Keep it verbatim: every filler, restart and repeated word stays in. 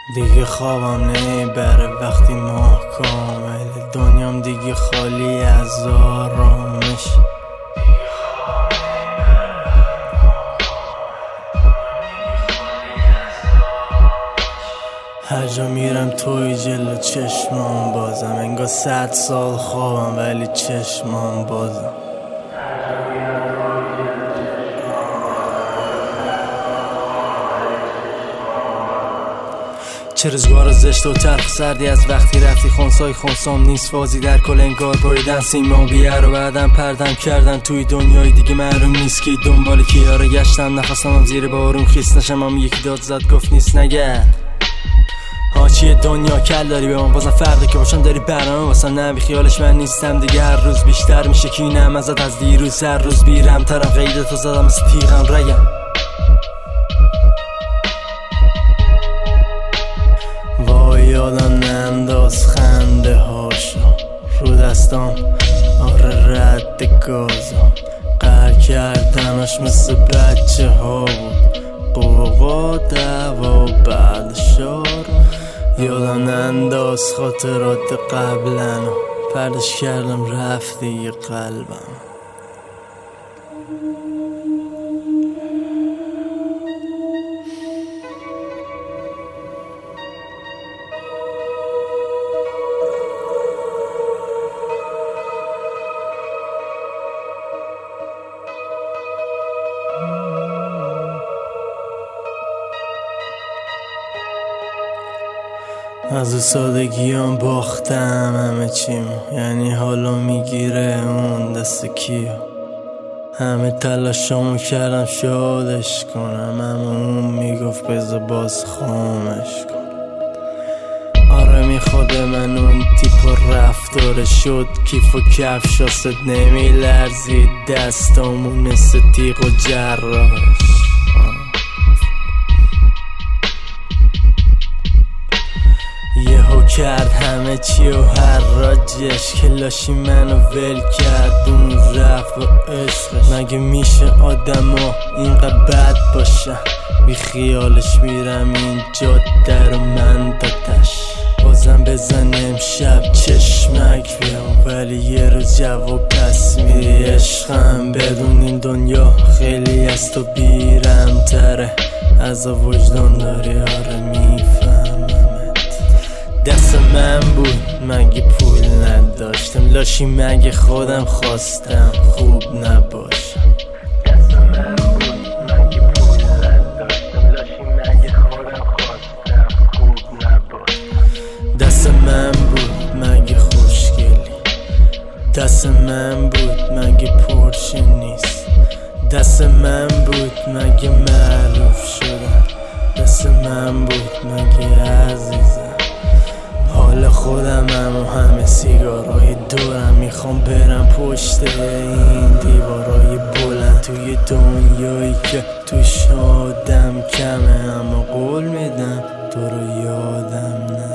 دیگه خوابم نمیبره وقتی ماه کامله، دنیام دیگه خالی از آرامش. هر جا میرم توی جلو چشمام بازم، انگار صد سال خوابم ولی چشمام بازم. چه روزگار زشت و تلخ سردی از وقتی رفتی، خونسای خونسام نیست بازی در کل انگار بریدن سیما بیه رو بعدم پردم کردن توی دنیای دیگه معلوم نیست که دنبال کیا رو گشتم. نفسم زیر بارون خیس نشم، هم یکی داد زد گفت نیست نگه ها چیه دنیا کل داری به من، بازم فردا که باشم داری برنامه واسم، نه بی خیالش من نیستم دیگه. هر روز بیشتر میشه کینم ازت از دیروز، هر روز بیرم ترم قیدتو زدم مثل تیغم رگم. وای یادم ننداز خنده هاشو رو دستام، آره رد گازم قهر کردناش مثل بچه ها بود، قوقا دوا بعد شار. یادم ننداز خاطرات قبلنو پردش کردم رفت دیگه قلبم. از سادگیام باختم همه چیمو، یعنی حالا میگیره اون دست کیو. همه تلاشامو کردم شادش کنم، اما اون میگفت بذار باز خامش کن. آره میخواد من اون تیپ و رفتاره شد، کیف و کفش آست نمی لرزید دستامون مثل تیغ و جراش. یهو کرد همه چی و هر راجش، کلاشی منو ول کرد اون رفت و عشقش. مگه میشه آدم ها اینقدر بد باشن، بی خیالش میرم این جاده رو من دادش. بازم بزن امشب چشمک بیام، ولی یه روز جواب پس میری عشقم. بدون این دنیا خیلی از تو بیرم تره، از وجدان داری آره میفهممت. دست من بود مگه پول نداشتم، لاشی مگه خودم خواستم خوب نباشم. دست من بود مگه پول نداشتم، لاشی مگه خودم خواستم خوب نباشم. دست من بود مگه خوشگلی، دست من بود مگه پرشه نیست، دست من بود مگه معروف شدم، دست من بود مگه عزیزم. حال خودم هم و همه سیگارای دورم، میخوام برم پشت این دیوارای بلند، توی دنیایی که توش آدم کمه، اما قول میدم تو رو یادم نه.